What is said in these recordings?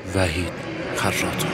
وحید خراطی.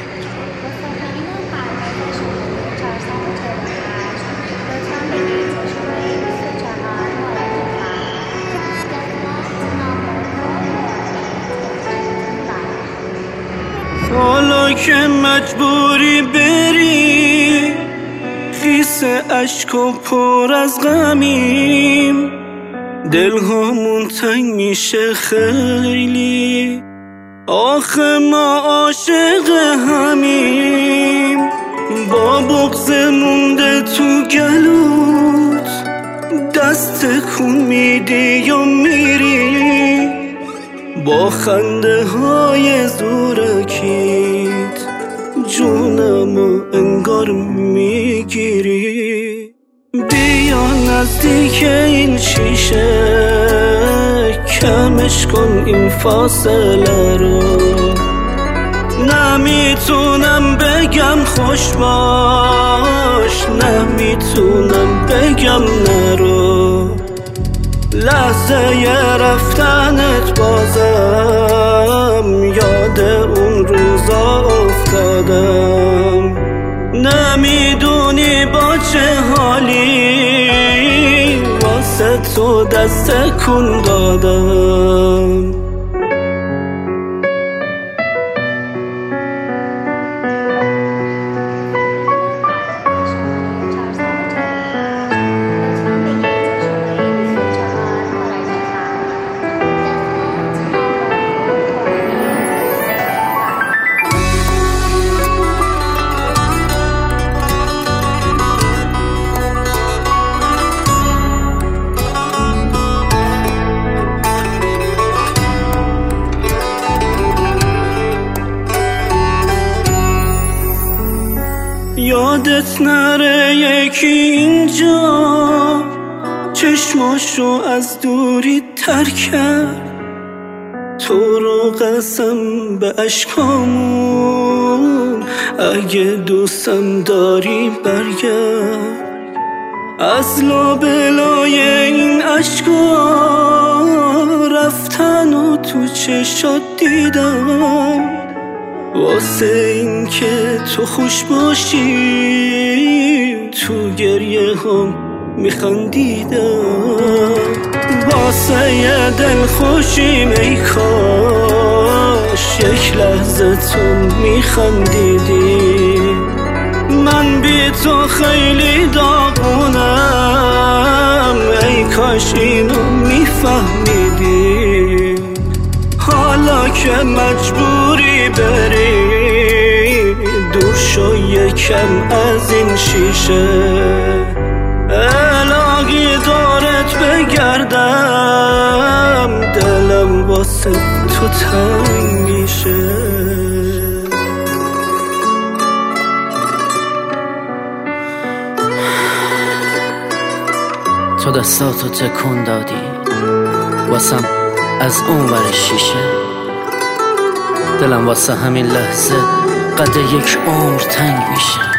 حالا که مجبوری بری، خیس اشک و پر از غمیم، دلهامون تنگ میشه خیلی، آخه ما عاشق همیم. با بغض مونده تو گلوت، دست کن میدی یا میری، با خنده های زورکیت جونمو انگار میگیری. بیا نزدیک این شیشه، کمش کن این فاصله رو. نمیتونم بگم خوش باش، نمیتونم بگم نرو. لحظه رفتنت بازم یاد اون روزا افتادم. نمیدونی با چه حالی واسه تو دست کن دادم. یادت نره یکی اینجا چشماشو از دوری تر کرد، تو رو قسم به اشکامون، اگه دوستم داری برگرد. از لابلای این اشکا رفتن و تو چشات دیدم، واسه این که تو خوش باشی تو گریه هم میخندیدم. واسه یه دل خوشیم ای کاش یک لحظه تو میخندیدی. من بی تو خیلی داغونم، ای کاش اینو میفهمیدی. حالا که مجبوری بری، دور شو یکم از این شیشه. الهی دارت بگردم، دلم واسه تو تنگ میشه. تو دستاتو تکون دادی واسم از اون ور شیشه، دلم واسه همین لحظه قد یک عمر تنگ میشه.